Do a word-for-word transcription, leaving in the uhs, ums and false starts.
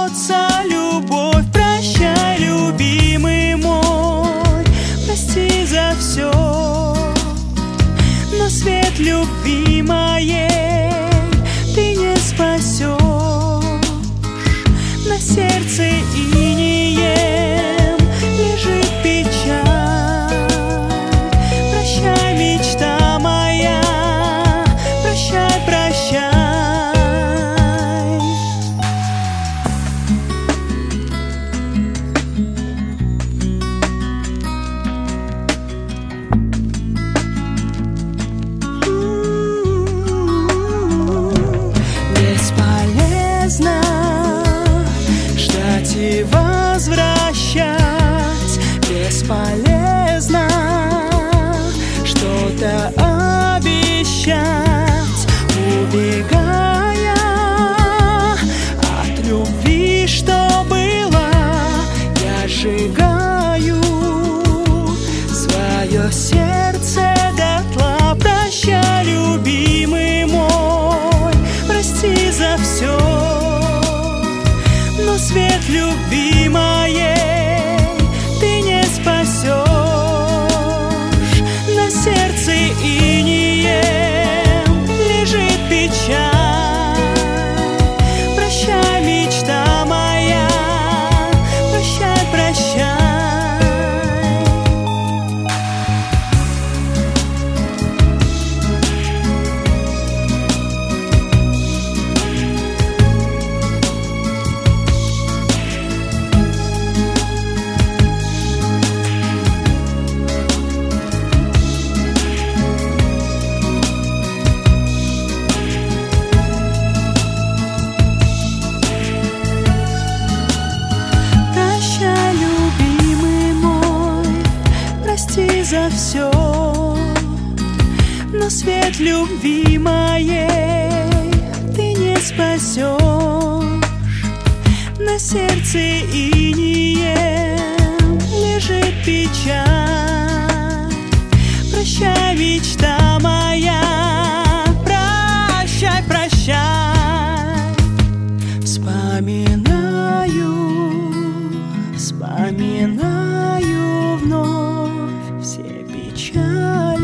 бьется любовь. Прощай, любимый мой, прости за все, но свет любви моей ты не спасешь. На сердце инеем лежит печаль. Прощай, мечта моя, прощай, прощай. Бесполезно ждать и возвращать, бесполезно что-то обещать. Убегая от любви, что было, я сжигаю свое сердце дотла. Прощай, любимый мой, прости за все, но свет любви моей ты не спасешь. На сердце инеем лежит печаль. Прощай, мечта моя, прощай, прощай. Прости за все, но свет любви моей ты не спасешь. На сердце инеем лежит печаль. Прощай, мечта моя, прощай, прощай. Вспоминаю, вспоминаю вновь все печали.